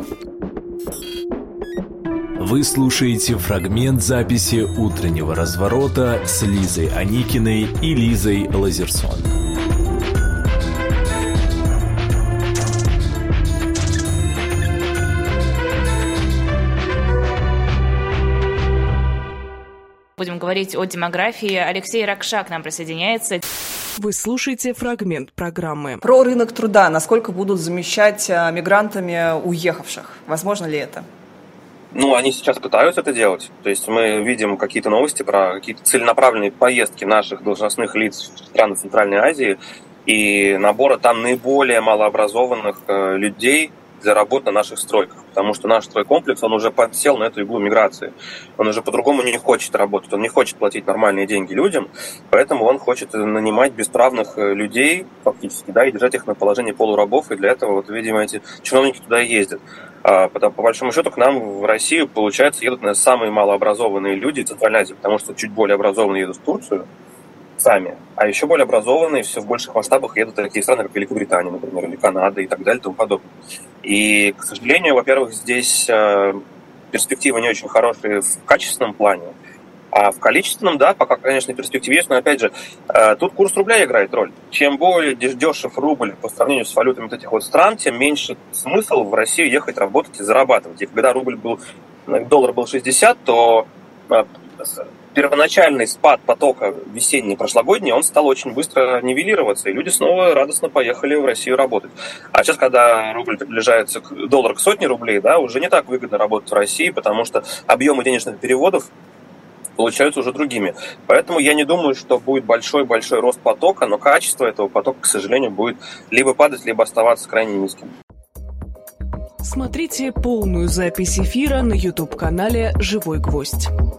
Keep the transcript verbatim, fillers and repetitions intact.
Вы слушаете фрагмент записи «Утреннего разворота» с Лизой Аникиной и Лизой Лазерсон. Будем говорить о демографии. Алексей Ракша к нам присоединяется. Вы слушаете фрагмент программы. Про рынок труда. Насколько будут замещать мигрантами уехавших? Возможно ли это? Ну, они сейчас пытаются это делать. То есть мы видим какие-то новости про какие-то целенаправленные поездки наших должностных лиц в страны Центральной Азии и набора там наиболее малообразованных людей для работы на наших стройках. Потому что наш стройкомплекс, он уже подсел на эту иглу миграции. Он уже по-другому не хочет работать, он не хочет платить нормальные деньги людям, поэтому он хочет нанимать бесправных людей, фактически, да, и держать их на положении полурабов, и для этого, вот, видимо, эти чиновники туда и ездят. А, потому, по большому счету, к нам в Россию, получается, едут, наверное, самые малообразованные люди в Центральной Азии, потому что чуть более образованные едут в Турцию сами, а еще более образованные все в больших масштабах едут в такие страны, как Великобритания, например, или Канада и так далее и тому подобное. И, к сожалению, во-первых, здесь э, перспективы не очень хорошие в качественном плане, а в количественном, да, пока, конечно, перспективы есть, но, опять же, э, тут курс рубля играет роль. Чем более дешев рубль по сравнению с валютами вот этих вот стран, тем меньше смысл в Россию ехать работать и зарабатывать. И когда рубль был, доллар был шестьдесят, то э, первоначальный спад потока весенний прошлогодний, он стал очень быстро нивелироваться, и люди снова радостно поехали в Россию работать. А сейчас, когда рубль приближается к доллар к сотне рублей, да, уже не так выгодно работать в России, потому что объемы денежных переводов получаются уже другими. Поэтому я не думаю, что будет большой-большой рост потока, но качество этого потока, к сожалению, будет либо падать, либо оставаться крайне низким. Смотрите полную запись эфира на YouTube-канале «Живой гвоздь».